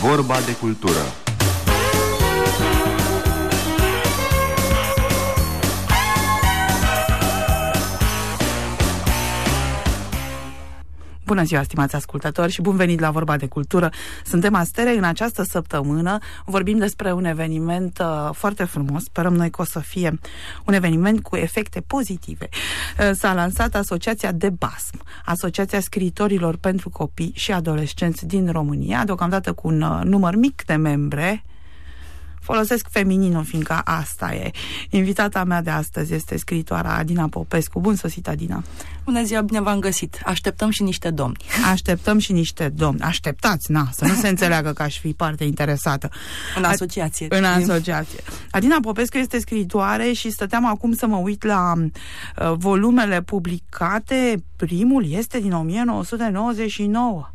Vorba de cultură. Bună ziua, stimați ascultători, și bun venit la Vorba de Cultură. Suntem astere. În această săptămână vorbim despre un eveniment foarte frumos. Sperăm noi că o să fie un eveniment cu efecte pozitive. S-a lansat Asociația DEBASM, Asociația Scriitorilor pentru Copii și Adolescenți din România, deocamdată cu un număr mic de membre. Folosesc femininul, fiindcă asta e. Invitata mea de astăzi este scriitoarea Adina Popescu. Bun sosit, Adina! Bună ziua, bine v-am găsit! Așteptăm și niște domni. Așteptăm și niște domni. Așteptați, să nu se înțeleagă că aș fi parte interesată. În asociație. În asociație. Adina Popescu este scriitoare și stăteam acum să mă uit la volumele publicate. Primul este din 1999.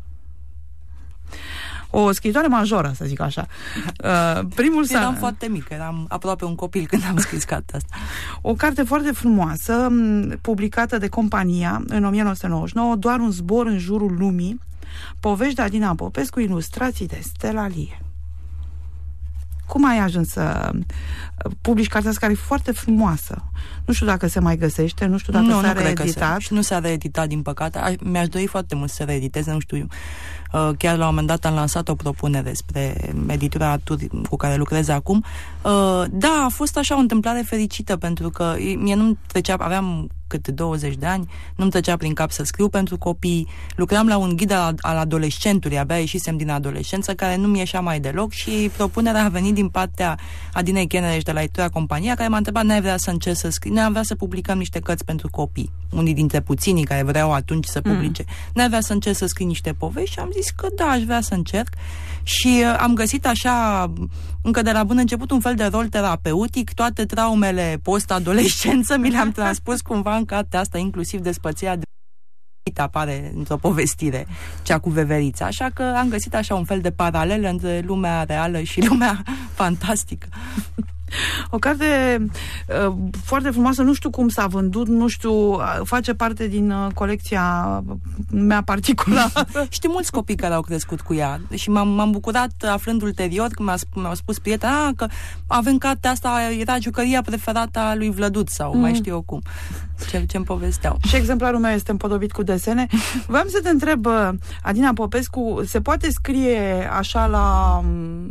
O scritoare majoră, să zic așa. Eram foarte mic, eram aproape un copil când am scris cartea asta. O carte foarte frumoasă, publicată de Compania în 1999, Doar un zbor în jurul lumii, povești de Adina Popescu, ilustrații de Stella Lie. Cum ai ajuns să publici cartea asta, care e foarte frumoasă? Nu știu dacă se mai găsește, nu știu dacă s-a reeditat. Și nu s-a reeditat, din păcate. Mi-aș dori foarte mult să reeditez, nu știu. Chiar la un moment dat am lansat o propunere spre editura cu care lucrez acum. Da, a fost așa o întâmplare fericită, pentru că mie nu-mi trecea, aveam cât 20 de ani, nu-mi trecea prin cap să scriu pentru copii. Lucram la un ghid al adolescentului, abia ieșisem din adolescență, care nu-mi ieșea mai deloc, și propunerea a venit din partea Adinei Chenereș de la editura Compania, care m-a întrebat: n-ai vrea să încerci să scrii? N-ai vrea să publicăm niște cărți pentru copii, unii dintre puținii care vreau atunci să publice. N-ai vrea să încerci să scrii niște povești? Și am zis că da, aș vrea să încerc. Și am găsit așa, încă de la bun început, un fel de rol terapeutic. Toate traumele post-adolescență mi le-am transpus cumva în cartea asta, inclusiv despărțirea de apare într-o povestire, cea cu veverița. Așa că am găsit așa un fel de paralel între lumea reală și lumea fantastică. O carte foarte frumoasă, nu știu cum s-a vândut, nu știu, face parte din colecția mea particulară. Știu mulți copii care au crescut cu ea și m-am bucurat aflând ulterior când mi-au spus prieteni că avem cartea asta, era jucăria preferată a lui Vlăduț sau mai știu eu cum, ce-mi povesteau. Și exemplarul meu este împodobit cu desene. Vreau să te întreb, Adina Popescu, se poate scrie așa la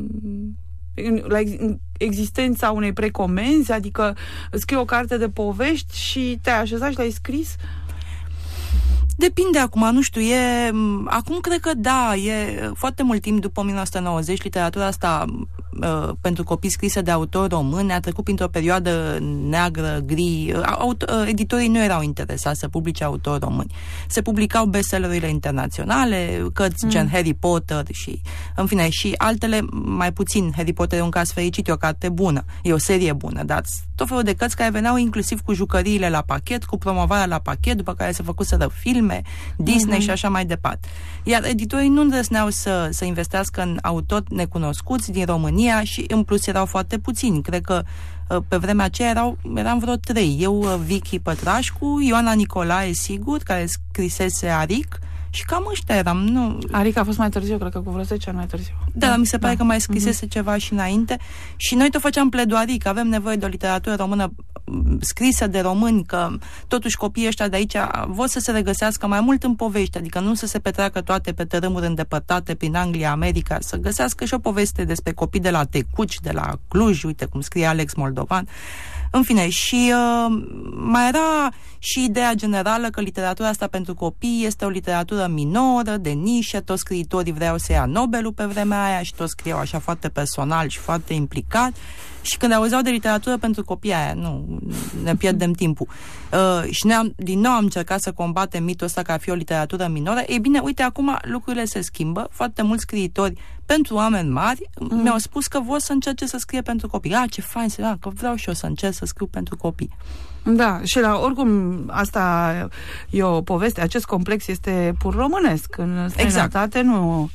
existența unei precomenzi, adică scrii o carte de povești și te-ai așezat și l-ai scris? Depinde acum, nu știu, acum cred că da, e foarte mult timp după 1990, literatura asta pentru copii scrisă de autori români a trecut printr-o perioadă neagră, gri. Editorii nu erau interesați să publice autori români. Se publicau bestsellerurile internaționale, cărți gen Harry Potter și, în fine, și altele mai puțin. Harry Potter e un caz fericit, e o carte bună, e o serie bună, dar tot felul de cărți care veneau inclusiv cu jucăriile la pachet, cu promovarea la pachet, după care se făcuseră filme, Disney și așa mai departe. Iar editorii nu îndrăzneau să investească în autori necunoscuți din România și, în plus, erau foarte puțini. Cred că pe vremea aceea eram vreo 3. Eu, Vicky Pătrașcu, Ioana Nicolae, sigur, care scrisese Aric, și cam ăștia eram, nu... Aric a fost mai târziu, cred că cu vreo 10 ani mai târziu. Da, mi se pare că mai scrisese ceva și înainte. Și noi tot făceam pledoarii că avem nevoie de o literatură română scrisă de români, că totuși copiii ăștia de aici vor să se regăsească mai mult în povești, adică nu să se petreacă toate pe tărâmuri îndepărtate prin Anglia, America, să găsească și o poveste despre copii de la Tecuci, de la Cluj, uite cum scrie Alex Moldovan. În fine, și mai era și ideea generală că literatura asta pentru copii este o literatură minoră, de nișă, toți scriitorii vreau să ia Nobelul pe vremea aia și toți scriau așa foarte personal și foarte implicat. Și când auzeau de literatură pentru copii, aia, nu, ne pierdem timpul. Și noi din nou am încercat să combatem mitul ăsta că ar fi o literatură minoră. Ei bine, uite, acum lucrurile se schimbă. Foarte mulți scriitori pentru oameni mari mi-au spus că vor să încerce să scrie pentru copii. Ce fain, că vreau și eu să încerc să scriu pentru copii. Da, și oricum asta e o poveste, acest complex este pur românesc. În străinătate nu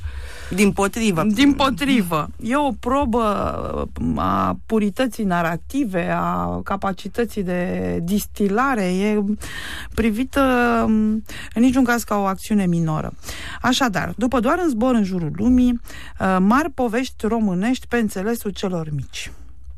Dimpotrivă. E o probă a purității narrative, a capacității de distilare. E privită în niciun caz ca o acțiune minoră. Așadar, după doar un zbor în jurul lumii, mari povești românești pe înțelesul celor mici.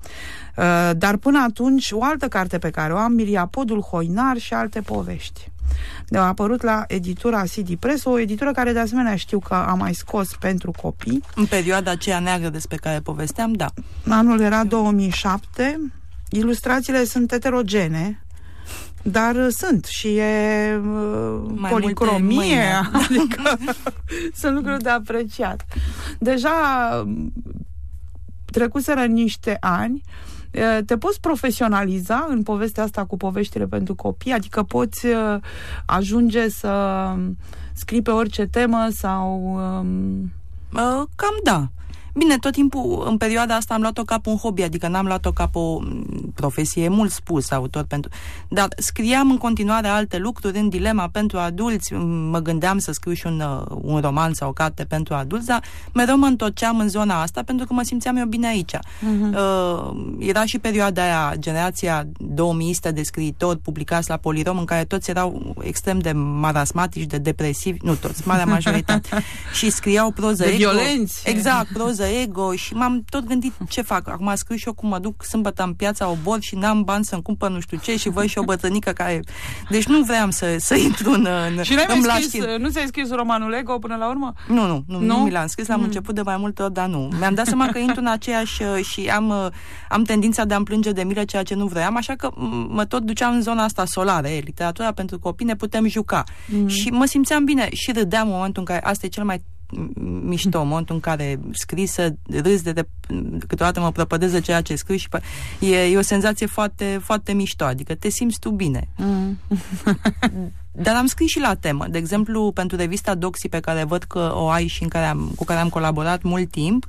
Dar până atunci, o altă carte pe care o am, Miriapodul Hoinar și alte povești. A apărut la editura CD Press, o editură care de asemenea știu că a mai scos pentru copii. În perioada aceea neagră despre care povesteam, da. Anul era 2007, ilustrațiile sunt heterogene, dar sunt și e policromie, adică sunt lucruri de apreciat. Deja trecuseră niște ani, te poți profesionaliza în povestea asta cu poveștile pentru copii, adică poți ajunge să scrii pe orice temă sau... Cam da. Bine, tot timpul, în perioada asta am luat-o ca un hobby, adică n-am luat-o ca o profesie, mult spus, autor pentru... Dar scriam în continuare alte lucruri în dilema pentru adulți, mă gândeam să scriu și un roman sau o carte pentru adulți, dar mereu mă întorceam în zona asta pentru că mă simțeam eu bine aici. Era și perioada aia, generația 2000-istă de scriitori publicați la Polirom, în care toți erau extrem de marasmatici, de depresivi, nu toți, marea majoritate, și scriau proză de ego. Violenți. Exact, proză ego, și m-am tot gândit ce fac. Acum scriu și eu cum mă duc sâmbătă în Piața Obor și n-am bani să-mi cumpăr nu știu ce și văd și o bătrânică care... Deci nu vreau să intru în și nu ți-ai scris romanul Ego până la urmă? Nu mi l-am scris, l-am început de mai multe ori, dar nu. Mi-am dat seama că intru în aceeași și am tendința de a-mi plânge de milă, ceea ce nu vreau, așa că mă tot duceam în zona asta solară, literatura pentru copii, ne putem juca. Și mă simțeam bine și râdeam în momentul în care asta e cel mai mișto, în momentul în care scrii să râzi câteodată mă prăpădeză ceea ce scriu și e o senzație foarte, foarte mișto, adică te simți tu bine. Dar am scris și la temă, de exemplu pentru revista Doxy, pe care văd că o ai și cu care am colaborat mult timp.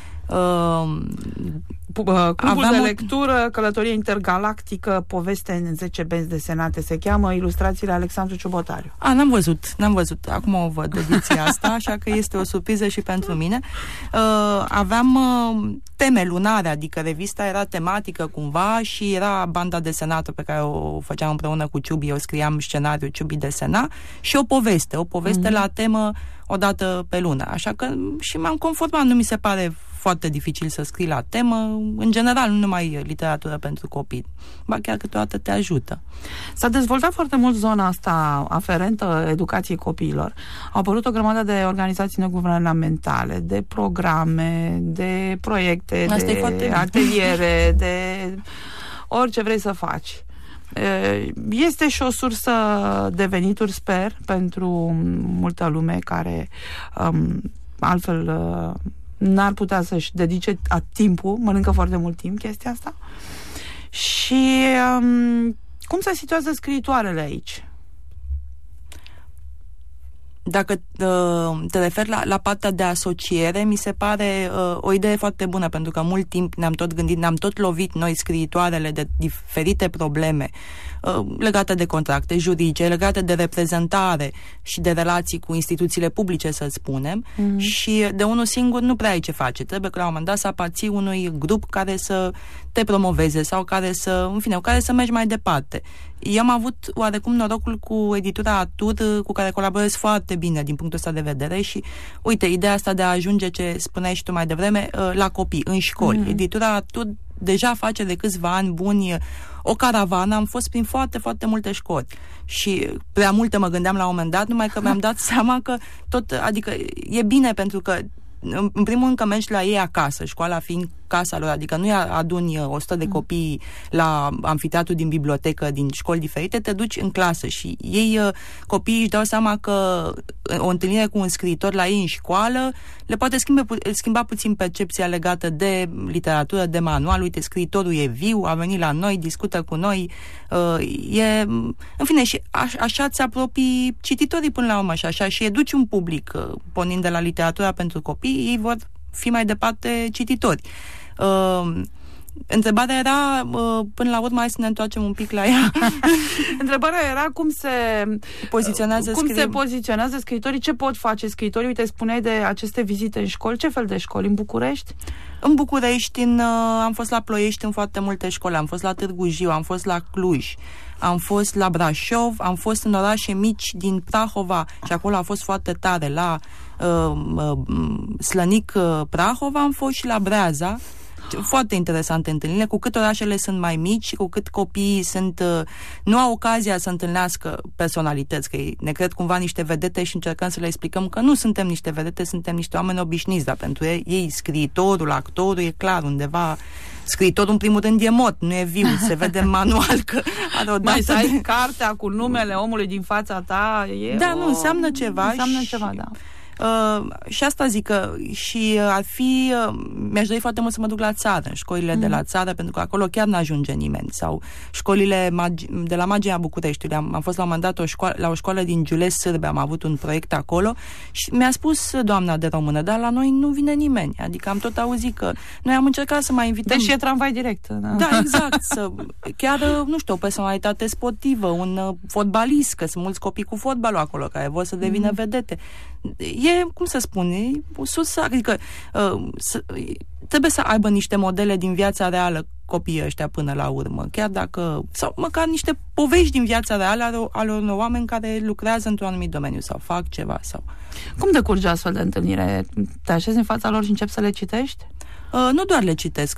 Clubul de lectură, Călătorie intergalactică, poveste în 10 benzi desenate, se cheamă, ilustrațiile Alexandru Ciubotariu. N-am văzut, acum o văd ediția asta, așa că este o surpriză și pentru mine. Aveam teme lunare, adică revista era tematică cumva și era banda desenată pe care o făceam împreună cu Ciubi, eu scriam scenariu, Ciubi desena, și o poveste la temă o dată pe lună, așa că și m-am conformat, nu mi se pare foarte dificil să scrii la temă, în general, nu numai literatură pentru copii, ba chiar câteodată te ajută. S-a dezvoltat foarte mult zona asta aferentă educației copiilor. Au apărut o grămadă de organizații neguvernamentale, de programe, de proiecte, de ateliere, de orice vrei să faci. Este și o sursă de venituri, sper, pentru multă lume care altfel n-ar putea să-și dedice timpul, mănâncă foarte mult timp chestia asta. Și cum se situează scriitoarele aici? Dacă te referi la partea de asociere, mi se pare o idee foarte bună, pentru că mult timp ne-am tot gândit, ne-am tot lovit noi scriitoarele de diferite probleme legate de contracte juridice, legate de reprezentare și de relații cu instituțiile publice, să spunem, și de unul singur nu prea ai ce face. Trebuie că la un moment dat să aparții unui grup care să te promoveze sau care să mergi mai departe. Eu am avut oarecum norocul cu editura Atur, cu care colaborez foarte bine din punctul ăsta de vedere și, uite, ideea asta de a ajunge, ce spuneai și tu mai devreme, la copii, în școli. Editura Atur deja face de câțiva ani buni o caravană, am fost prin foarte, foarte multe școli și prea multe mă gândeam la un moment dat, numai că mi-am dat seama că adică e bine, pentru că în primul rând că mergi la ei acasă, școala fiind casa lor, adică nu aduni 100 de copii la amfiteatru din bibliotecă, din școli diferite, te duci în clasă și ei, copiii, își dau seama că o întâlnire cu un scriitor la ei în școală le poate schimba puțin percepția legată de literatură, de manual. Uite, scriitorul e viu, a venit la noi, discută cu noi, în fine, și așa ți apropii cititorii până la urmă și așa, și educi un public, pornind de la literatura pentru copii, ei vor fi mai departe cititori. Întrebarea era, până la urmă, hai să ne întoarcem un pic la ea. Întrebarea era cum se poziționează scriitorii, ce pot face scriitorii. Uite, spuneai de aceste vizite în școli. Ce fel de școli? În București? În București, am fost la Ploiești în foarte multe școli, am fost la Târgu Jiu, am fost la Cluj, am fost la Brașov, am fost în orașe mici din Prahova și acolo a fost foarte tare, la Slănic, Prahova, am fost și la Breaza. Foarte interesante întâlnirile, cu cât orașele sunt mai mici și cu cât copiii nu au ocazia să întâlnească personalități, că ei ne cred cumva niște vedete și încercăm să le explicăm că nu suntem niște vedete, suntem niște oameni obișnuiți, dar pentru ei scriitorul, actorul, e clar, undeva scriitorul în primul rând e mort, nu e viu, se vede în manual că are o dată. Mai să ai cartea cu numele omului din fața ta, nu, înseamnă ceva. Înseamnă ceva, da. Și asta zic că și ar fi, mi-aș dori foarte mult să mă duc la țară, în școlile de la țară, pentru că acolo chiar n-ajunge nimeni, sau școlile de la Magia Bucureștiului. Am fost la un moment dat la o școală din Giules Sârbe, am avut un proiect acolo și mi-a spus doamna de română, dar la noi nu vine nimeni, adică am tot auzit că noi am încercat să mai invităm. Deci e tramvai direct. Da, exact, chiar, nu știu, o personalitate sportivă, un fotbalist, că sunt mulți copii cu fotbalul acolo, care vor să devină vedete. E, cum să spun, adică trebuie să aibă niște modele din viața reală copiii ăștia până la urmă, chiar dacă, sau măcar niște povești din viața reală ale unor oameni care lucrează într-un anumit domeniu sau fac ceva. Sau. Cum decurge astfel de întâlnire? Te așezi în fața lor și începi să le citești? Nu doar le citesc,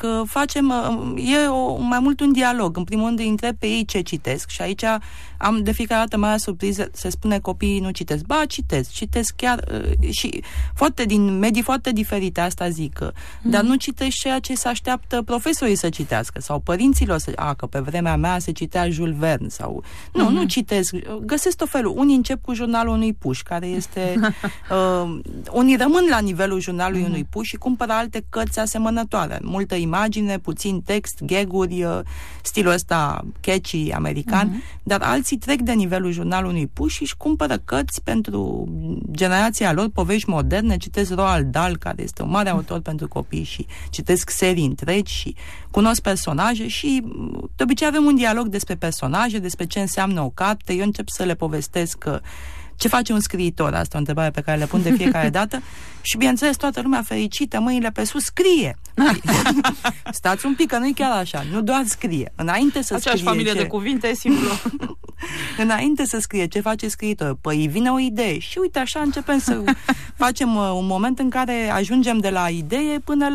mai mult un dialog. În primul rând îi întreb pe ei ce citesc și aici am de fiecare dată mare surpriză, se spune copiii nu citesc. Ba, citesc chiar și din medii foarte diferite, asta zic, dar nu citesc ceea ce se așteaptă profesorii să citească sau părinților că pe vremea mea se citea Jules Verne sau... Nu citesc, găsesc tot felul. Unii încep cu jurnalul unui puș, care este... unii rămân la nivelul jurnalului unui puș și cumpără alte cărți asemănătoare. Multă imagine, puțin text, gag-uri, stilul ăsta catchy american, dar alții trec de nivelul jurnalului unui puș și își cumpără cărți pentru generația lor, povești moderne, citesc Roald Dahl, care este un mare autor pentru copii și citesc serii întregi și cunosc personaje și de obicei avem un dialog despre personaje, despre ce înseamnă o carte. Eu încep să le povestesc ce face un scriitor, asta e o întrebare pe care le pun de fiecare dată și bineînțeles toată lumea fericită, mâinile pe sus, scrie. Stați un pic, că nu e chiar așa, nu doar scrie. Înainte să aceeași scrie familie de cuvinte, e simplu. Înainte să scrie, ce face scriitor? Păi îi vine o idee și uite așa începem să facem un moment în care ajungem de la idee până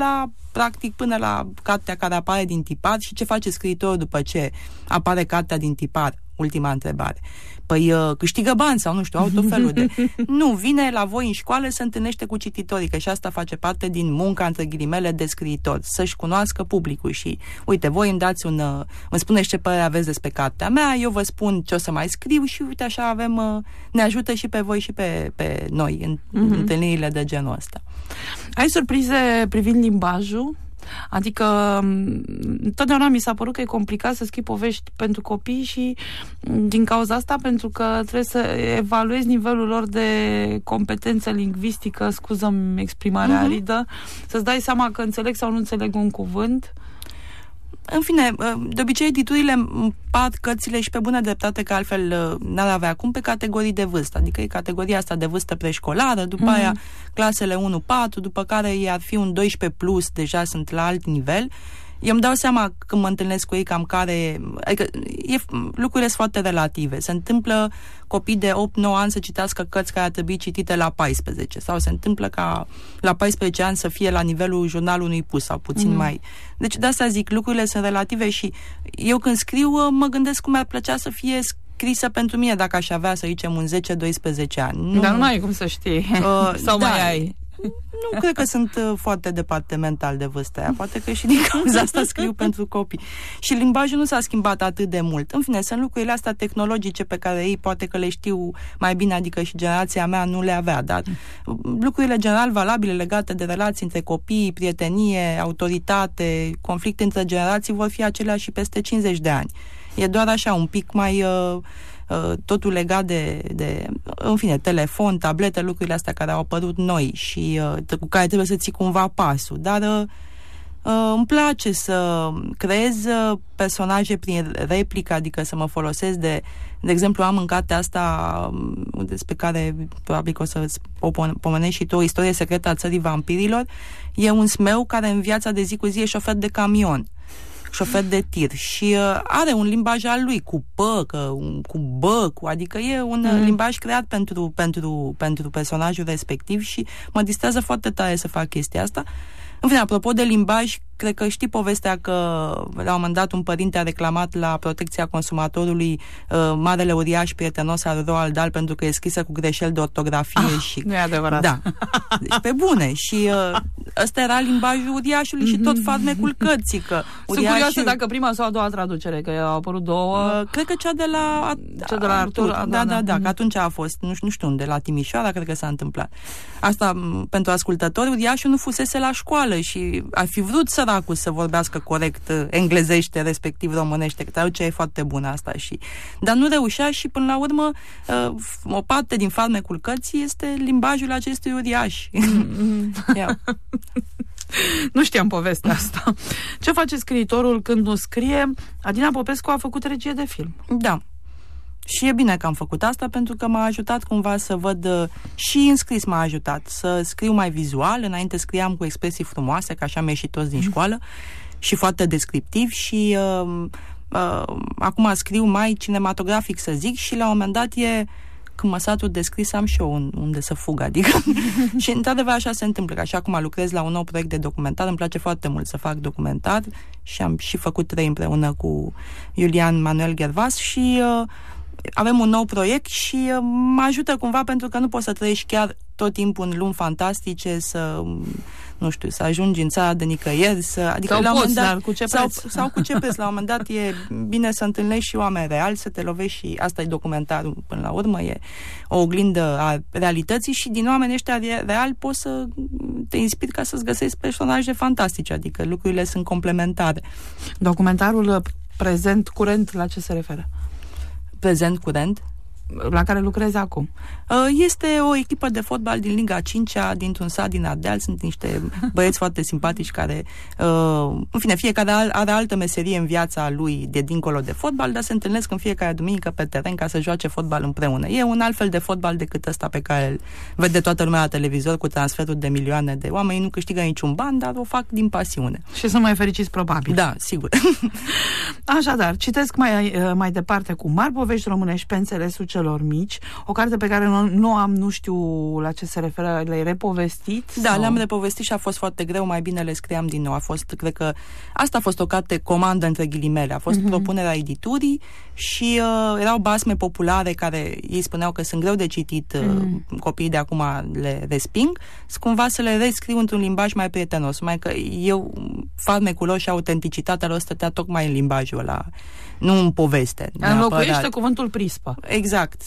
la cartea care apare din tipar. Și ce face scriitorul după ce apare cartea din tipar? Ultima întrebare. Păi câștigă bani sau nu știu, au tot felul de... Nu, vine la voi în școală, se întâlnește cu cititorii, că și asta face parte din munca, între ghilimele, de scriitor, să-și cunoască publicul și, uite, voi îmi dați îmi spuneți ce părere aveți despre cartea mea, eu vă spun ce o să mai scriu și, uite, așa ne ajută și pe voi și pe noi în întâlnirile de genul ăsta. Ai surprize privind limbajul? Adică întotdeauna mi s-a părut că e complicat să scrii povești pentru copii și din cauza asta, pentru că trebuie să evaluezi nivelul lor de competență lingvistică, scuză-mi exprimarea aridă, să-ți dai seama că înțeleg sau nu înțeleg un cuvânt. În fine, de obicei editurile împart cărțile și pe bună dreptate, că altfel n-ar avea acum, pe categorii de vârstă. Adică e categoria asta de vârstă preșcolară, după aia clasele 1-4, după care ei ar fi un 12+, deja sunt la alt nivel. Eu îmi dau seama când mă întâlnesc cu ei cam care... Adică lucrurile sunt foarte relative. Se întâmplă copii de 8-9 ani să citească cărți care ar trebui citite la 14 sau se întâmplă ca la 14 ani să fie la nivelul jurnalului unui puș sau puțin mai... Deci de asta zic, lucrurile sunt relative și eu când scriu mă gândesc cum mi-ar plăcea să fie scrisă pentru mine dacă aș avea, să zicem, un 10-12 ani. Dar nu ai cum să știi. Sau mai ai... Nu cred că sunt foarte departe mental de vârsta aia. Poate că și din cauza asta scriu pentru copii. Și limbajul nu s-a schimbat atât de mult. În fine, sunt lucrurile astea tehnologice pe care ei poate că le știu mai bine, adică și generația mea nu le avea, dar lucrurile general valabile legate de relații între copii, prietenie, autoritate, conflicte între generații vor fi aceleași și peste 50 de ani. E doar așa, un pic mai... totul legat de, în fine, telefon, tablete, lucrurile astea care au apărut noi și cu care trebuie să ții cumva pasul. Dar Îmi place să creez personaje prin replică, adică să mă folosesc de exemplu, am în cartea asta, despre care probabil că o să o pomenești și tu, o istorie secretă a țării vampirilor. E un smeu care în viața de zi cu zi e șofer de camion, șofer de tir și are un limbaj al lui, cu adică e un limbaj creat pentru personajul respectiv și mă distrează foarte tare să fac chestia asta. În fine, apropo de limbaj, cred că știi povestea că la un moment dat un părinte a reclamat la Protecția Consumatorului marele uriaș prietenos al Roald Dahl pentru că e scrisă cu greșeli de ortografie și... Nu e adevărat. Da. Deci pe bune. Și ăsta era limbajul uriașului și tot farmecul cărții. Că Sunt curioasă dacă prima sau a doua traducere, că au apărut două... Cred că cea de la Artur. Da, că atunci a fost, nu știu unde, la Timișoara, cred că s-a întâmplat. Asta, pentru ascultători, uriașul nu fusese la școală și ar fi vrut săracul să vorbească corect englezește, respectiv românește, că traducerea e foarte bună asta dar nu reușea și până la urmă o parte din farmecul cărții este limbajul acestui uriaș. Nu știam povestea asta. Ce face scriitorul când nu scrie? Adina Popescu a făcut regie de film. Da. Și e bine că am făcut asta pentru că m-a ajutat cumva să văd, și în scris m-a ajutat să scriu mai vizual. Înainte scriam cu expresii frumoase, că așa mi-a ieșit toți din școală, și foarte descriptiv și acum scriu mai cinematografic, să zic, și la un moment dat când mă satur de scris, am și eu unde să fug, adică. Și într-adevăr așa se întâmplă, că așa acum lucrez la un nou proiect de documentar, îmi place foarte mult să fac documentar și am și făcut 3 împreună cu Iulian Manuel Ghervas și avem un nou proiect și mă ajută cumva pentru că nu poți să trăiești chiar tot timpul în lumi fantastice, să să ajungi în țara de nicăieri, adică sau la un moment dat, dar cu ce preț? Sau cu ce preț, la un moment dat e bine să întâlnești și oameni reali, să te lovești și asta e documentarul până la urmă, e o oglindă a realității și din oamenii ăștia reali poți să te inspiri ca să-ți găsești personaje fantastice, adică lucrurile sunt complementare. Documentarul prezent, curent, la ce se referă? Prezent, curent? La care lucrezi acum? Este o echipă de fotbal din Liga 5-a, dintr-un sat din Ardeal. Sunt niște băieți foarte simpatici care, în fine, fiecare are altă meserie în viața lui de dincolo de fotbal, dar se întâlnesc în fiecare duminică pe teren ca să joace fotbal împreună. E un alt fel de fotbal decât ăsta pe care îl vede toată lumea la televizor cu transferuri de milioane de oameni. Nu câștigă niciun ban, dar o fac din pasiune. Și sunt mai fericiți, probabil. Da, sigur. Așadar, citesc mai departe cu mari povești românești pe înțelesul celor mici, o carte pe care nu știu la ce se referă, le-ai repovestit? Da, le-am repovestit și a fost foarte greu, mai bine le scriam din nou. Cred că asta a fost o carte comandă între ghilimele, a fost propunerea editurii și erau basme populare care ei spuneau că sunt greu de citit, copiii de acum le resping, cumva să le rescriu într-un limbaj mai prietenos, mai că farmecul lor și autenticitatea lor stătea tocmai în limbajul ăla, nu în poveste. Înlocuiește cuvântul prispă. Exact.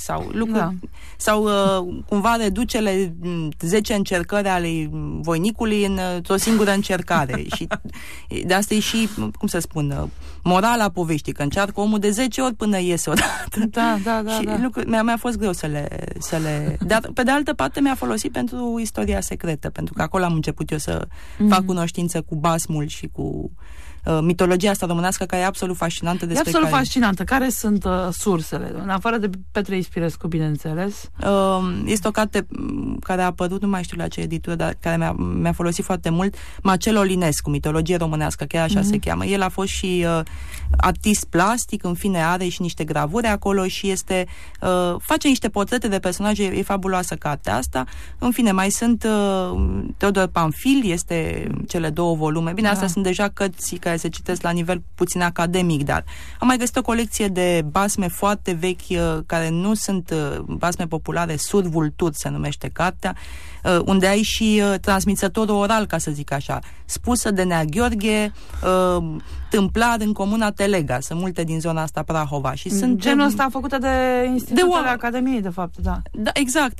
Sau cumva reducele 10 încercări ale voinicului într-o singură încercare. Și de asta e și, cum să spun, morala poveștii, că încearcă omul de 10 ori până iese odată. Da. Și mi-a fost greu să le... Dar, pe de altă parte, mi-a folosit pentru istoria secretă, pentru că acolo am început eu să fac cunoștință cu basmul și cu mitologia asta românească, care e absolut fascinantă. Fascinantă. Care sunt sursele? În afară de Petre Ispirescu, bineînțeles. Este o carte care a apărut, nu mai știu la ce editură, dar care mi-a folosit foarte mult, Marcel Olinescu, mitologie românească, chiar așa se cheamă. El a fost și artist plastic, în fine are și niște gravuri acolo și face niște portrete de personaje, e fabuloasă cartea asta. În fine, mai sunt Teodor Pamfil, este cele 2 volume. Bine, astea sunt deja cărți care se citesc la nivel puțin academic, dar am mai găsit o colecție de basme foarte vechi, care nu sunt basme populare, Sur Vultur se numește cartea, unde ai și transmițătorul oral, ca să zic așa, spusă de Nea Gheorghe, tâmplar în comuna Telega. Sunt multe din zona asta, Prahova. Și sunt genul ăsta făcută de institutele Academiei, de fapt, da. Da, exact.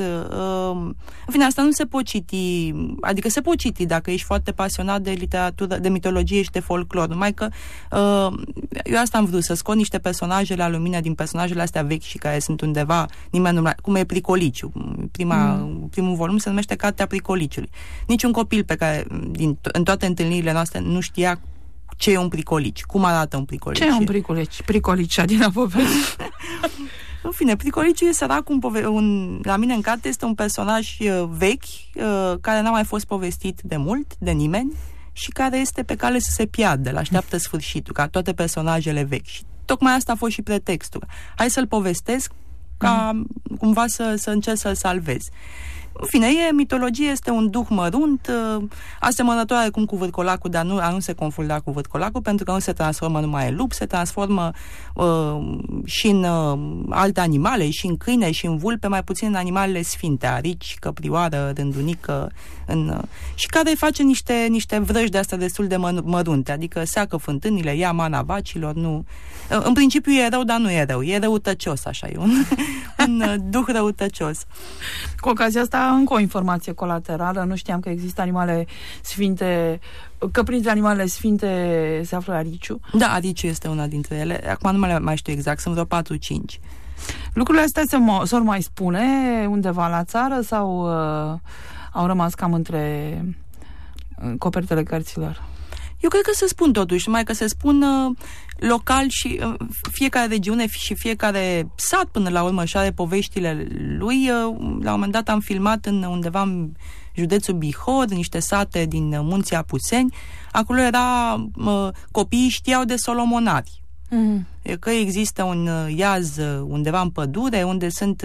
În fine, asta nu se pot citi, adică se pot citi dacă ești foarte pasionat de literatură, de mitologie și niște folclor, numai că eu asta am vrut, să scot niște personaje la lumină din personajele astea vechi și care sunt undeva, nimeni nu, cum e Pricoliciu. Primul volum se numește Cartea Pricoliciului. Niciun copil pe care, în toate întâlnirile noastre, nu știa ce e un pricolici, cum arată un pricolici. Ce e un pricolici? Pricolici, Adina Popescu. În fine, Pricoliciu e săracul, la mine în carte este un personaj vechi, care n-a mai fost povestit de mult, de nimeni, și care este pe cale să se piardă, așteaptă sfârșitul, ca toate personajele vechi. Și tocmai asta a fost și pretextul. Hai să-l povestesc ca cumva să încerc să-l salvez. În fine, mitologie este un duh mărunt, asemănătoare cum cu vârcolacul, dar nu se confunda cu vârcolacul, pentru că nu se transformă numai în lup, se transformă și în alte animale, și în câine, și în vulpe, mai puțin în animalele sfinte, arici, căprioară, rândunică, și care face niște vrăji de astea destul de mărunte, adică seacă fântânile, ia mana vacilor, nu... În principiu e rău, dar nu e rău, e răutăcios, așa, e un duh răutăcios. Cu ocazia asta, încă o informație colaterală, nu știam că există animale sfinte, că printre animalele sfinte se află ariciu. Da, ariciu este una dintre ele, acum nu mai știu exact, sunt vreo 4-5. Lucrurile astea s-or mai spune undeva la țară sau au rămas cam între copertele cărților? Eu cred că se spun totuși, numai că se spun local și fiecare regiune și fiecare sat până la urmă și are poveștile lui. La un moment dat am filmat undeva în județul Bihor, niște sate din Munții Apuseni. Acolo copiii știau de solomonari. Că există un iaz undeva în pădure unde sunt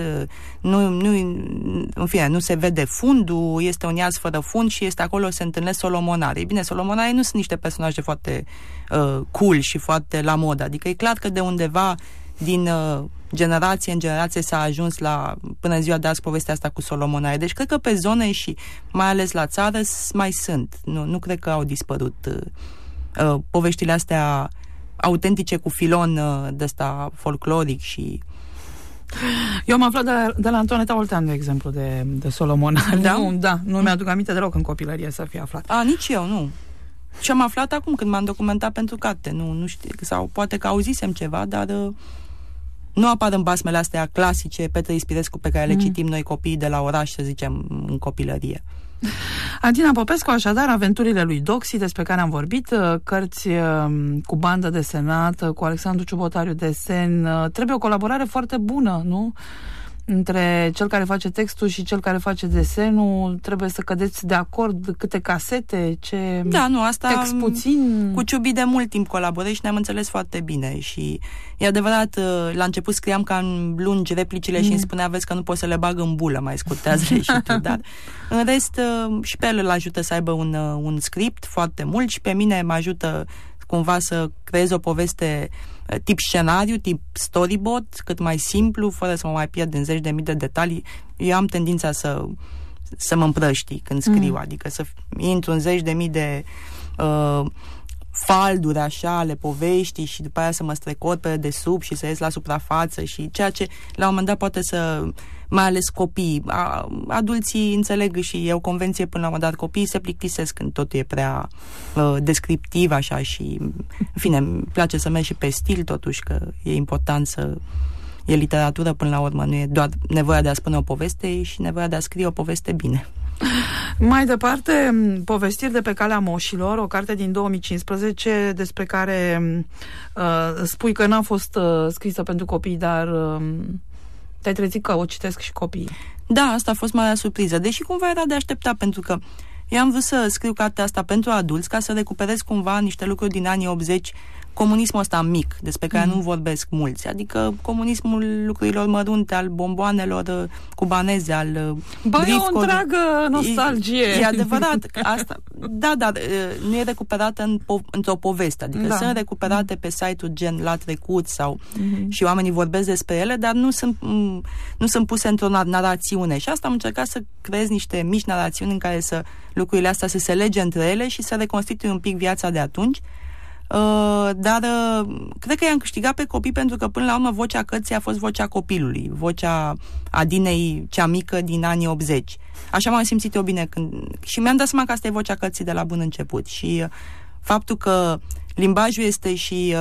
nu se vede fundul, este un iaz fără fund și acolo se întâlnesc solomonari. Ei bine, solomonarii nu sunt niște personaje foarte cool și foarte la modă, adică e clar că de undeva din generație în generație s-a ajuns până în ziua de azi povestea asta cu solomonari. Deci cred că pe zone și mai ales la țară mai sunt. Nu cred că au dispărut poveștile astea autentice cu filon de ăsta folcloric și... Eu am aflat de la Antoaneta Oltean, de exemplu, de solomonari. Da? Nu mi-aduc aminte deloc în copilărie să fie aflat. Nici eu, nu. Și am aflat acum când m-am documentat pentru carte. Nu știu, sau poate că auzisem ceva, dar nu apar în basmele astea clasice, Petre Ispirescu, pe care le citim noi copiii de la oraș, să zicem, în copilărie. Adina Popescu, așadar, Aventurile lui Doxy, despre care am vorbit, cărți cu bandă desenată, cu Alexandru Ciubotariu desen. Trebuie o colaborare foarte bună, nu? Între cel care face textul și cel care face desenul. Trebuie să cădeți de acord câte casete, asta text puțin. Cu Ciubi de mult timp colaborez și ne-am înțeles foarte bine și e adevărat, la început scriam ca în lungi replicile și îmi spunea, vezi că nu poți să le bag în bulă, mai scurtează-le și tu, dar în rest și pe el îl ajută să aibă un script foarte mult și pe mine mă ajută cumva să creez o poveste tip scenariu, tip storyboard, cât mai simplu, fără să mă mai pierd în 10.000 de detalii. Eu am tendința să mă împrăștii când scriu, adică să intru în 10.000 de falduri așa ale poveștii și după aia să mă strecor pe desubt și să ies la suprafață și ceea ce la un moment dat poate să, mai ales copiii, adulții înțeleg și e o convenție până la un moment dat, copiii se plictisesc când totul e prea descriptiv așa și în fine, îmi place să merg și pe stil totuși, că e important e literatură până la urmă, nu e doar nevoia de a spune o poveste, e și nevoia de a scrie o poveste bine. Mai departe, Povestiri de pe calea moșilor, o carte din 2015 despre care spui că n-a fost scrisă pentru copii, dar te-ai trezit că o citesc și copiii. Da, asta a fost marea surpriză, deși cumva era de așteptat, pentru că eu am vrut să scriu cartea asta pentru adulți, ca să recuperez cumva niște lucruri din anii 80, comunismul ăsta mic, despre care nu vorbesc mulți, adică comunismul lucrurilor mărunte, al bomboanelor cubaneze, al e o întreagă nostalgie. E adevărat, asta, dar nu e recuperată într-o poveste, adică sunt recuperate pe site-uri gen La Trecut sau și oamenii vorbesc despre ele, dar nu sunt puse într-o narațiune și asta am încercat să creez niște mici narațiuni în care lucrurile astea să se lege între ele și să reconstituie un pic viața de atunci. Dar cred că i-am câștigat pe copii pentru că până la urmă vocea cărții a fost vocea copilului, vocea Adinei cea mică din anii 80. Așa m-am simțit eu bine și mi-am dat seama că asta e vocea cărții de la bun început și faptul că limbajul este și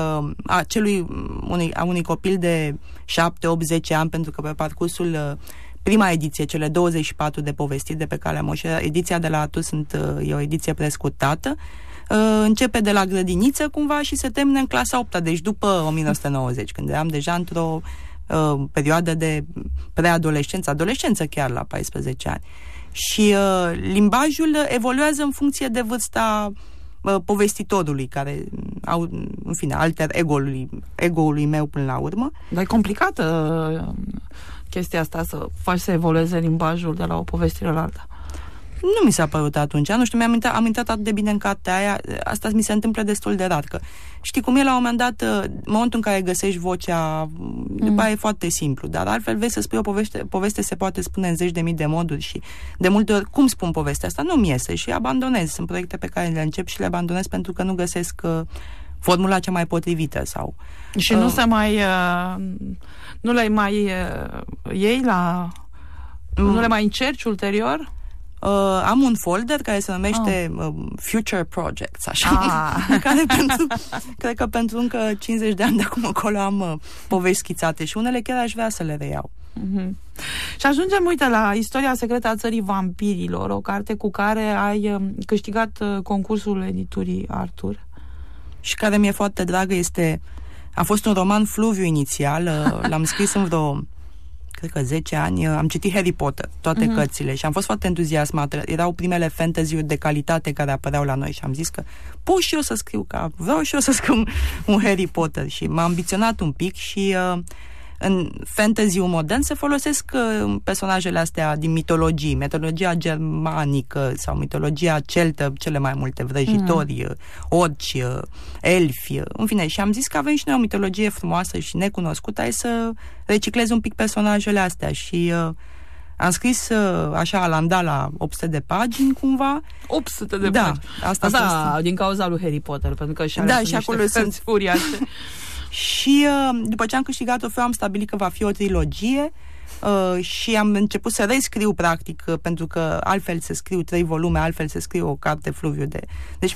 a unui copil de 7, 8, 10 ani, pentru că pe parcursul prima ediție, cele 24 de povestiri de pe Calea Moșilor, ediția de la Artur e o ediție prescurtată, începe de la grădiniță cumva și se termină în clasa 8-a, deci după 1990, când eram deja într-o perioadă de preadolescență, adolescență chiar la 14 ani. Și limbajul evoluează în funcție de vârsta povestitorului, care au, în fine, alter ego-ului meu până la urmă. Dar e complicată chestia asta, să faci să evolueze limbajul de la o povestire la alta. Nu mi s-a părut atunci, nu știu, am intrat atât de bine în cartea aia, asta mi se întâmplă destul de rar, că știi cum e la un moment dat, în momentul în care găsești vocea, după aia e foarte simplu, dar altfel vezi să spui o poveste se poate spune în 10.000 de moduri și de multe ori, cum spun povestea asta? Nu-mi iese și abandonez, sunt proiecte pe care le încep și le abandonez pentru că nu găsesc formula cea mai potrivită sau... Și nu se mai... nu le mai iei la... Nu le mai încerci ulterior? Am un folder care se numește Future Projects, așa, care cred că pentru încă 50 de ani de acum acolo am povești schițate și unele chiar aș vrea să le reiau. Și ajungem, uite, la Istoria secretă a țării vampirilor, o carte cu care ai câștigat concursul editurii Artur. Și care mi-e foarte dragă, a fost un roman fluviu inițial, l-am scris în vreo cred că 10 ani, am citit Harry Potter, toate cărțile și am fost foarte entuziasmată. Erau primele fantasy-uri de calitate care apăreau la noi și am zis că pot și eu să scriu, vreau și eu să scriu un Harry Potter și m-am ambiționat un pic și în fantasy-ul modern se folosesc personajele astea din mitologia germanică sau mitologia celtă, cele mai multe, vrăjitori, orci, elfi, în fine. Și am zis că avem și noi o mitologie frumoasă și necunoscută, hai să reciclez un pic personajele astea și am scris așa la 800 de pagini cumva. 800 de pagini? Asta din cauza lui Harry Potter, pentru că și acolo sunt uriașe. Și după ce am câștigat trofeul, am stabilit că va fi o trilogie și am început să rescriu practic, pentru că altfel se scriu 3 volume, altfel se scriu o carte fluviu de... Deci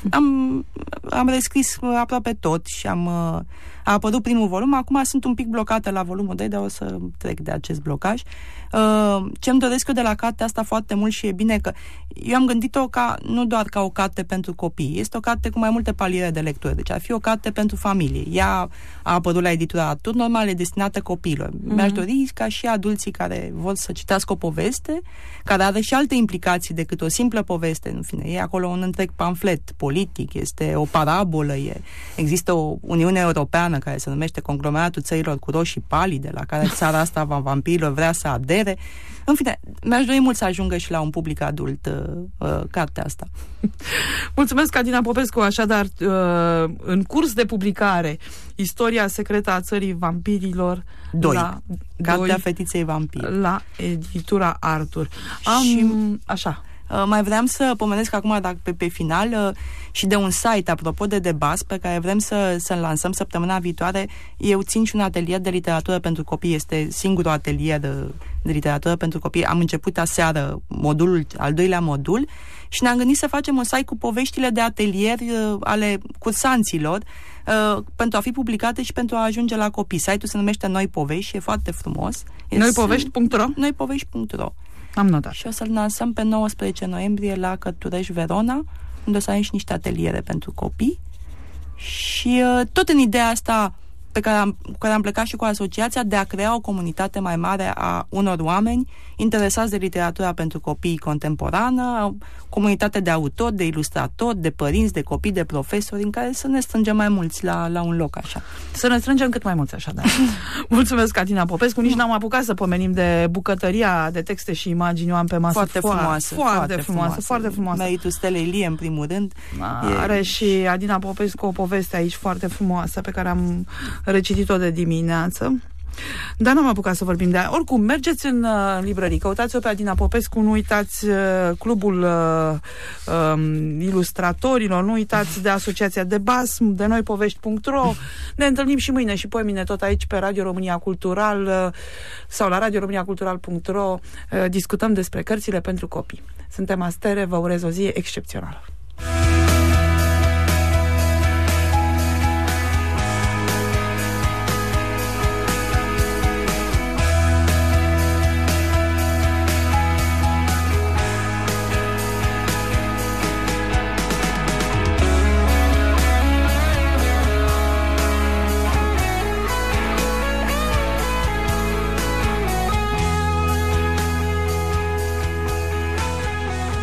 am rescris aproape tot și a apărut primul volum, acum sunt un pic blocată la volumul 2, dar o să trec de acest blocaj. Ce-mi doresc eu de la cartea asta foarte mult și e bine că eu am gândit-o nu doar ca o carte pentru copii, este o carte cu mai multe paliere de lectură, deci ar fi o carte pentru familie. Ea a apărut la editura Artur, normal e destinată copiilor. Mi-aș dori ca și adulții care vor să citească o poveste, care are și alte implicații decât o simplă poveste, în fine, e acolo un întreg pamflet politic, este o parabolă, există o Uniune Europeană care se numește Conglomeratul Țărilor cu Roșii Palide, la care țara asta vampirilor vrea să adere. În fine, mi-aș dori mult să ajungă și la un public adult cartea asta. Mulțumesc, Adina Popescu. Așadar, în curs de publicare, Istoria secretă a țării vampirilor 2. Cartea Fetiței Vampir. La editura Artur. Așa. Mai vreau să pomenesc acum pe final și de un site, apropo de Debas, pe care vrem să-l lansăm săptămâna viitoare. Eu țin și un atelier de literatură pentru copii, este singurul atelier de literatură pentru copii. Am început aseară al 2-lea modul și ne-am gândit să facem un site cu poveștile de atelier ale cursanților pentru a fi publicate și pentru a ajunge la copii. Site-ul se numește Noi Povești și e foarte frumos. Noipovești.ro? Noipovești.ro. Am notat. Și o să-l lansăm pe 19 noiembrie la Cărturești Verona, unde o să avem și niște ateliere pentru copii. Și tot în ideea asta cu care am plecat și cu asociația de a crea o comunitate mai mare a unor oameni interesați de literatura pentru copii contemporană, comunitate de autori, de ilustratori, de părinți, de copii, de profesori, în care să ne strângem mai mulți la un loc așa. Să ne strângem cât mai mulți așa, da. Mulțumesc, Adina Popescu. Nici n-am apucat să pomenim de bucătăria de texte și imagini. Eu am pe masă foarte frumoasă. Meritul Stelei Ilie, în primul rând. Are și Adina Popescu o poveste aici foarte frumoasă pe care am recitit-o de dimineață. Dar n-am apucat să vorbim de aia. Oricum, mergeți în librării, căutați-o pe Adina Popescu, nu uitați clubul ilustratorilor, nu uitați de Asociația de Basm, de noipovești.ro. Ne întâlnim și mâine și poimine tot aici pe Radio România Cultural sau la radioromaniacultural.ro. Discutăm despre cărțile pentru copii. Suntem Astere, vă urez o zi excepțională.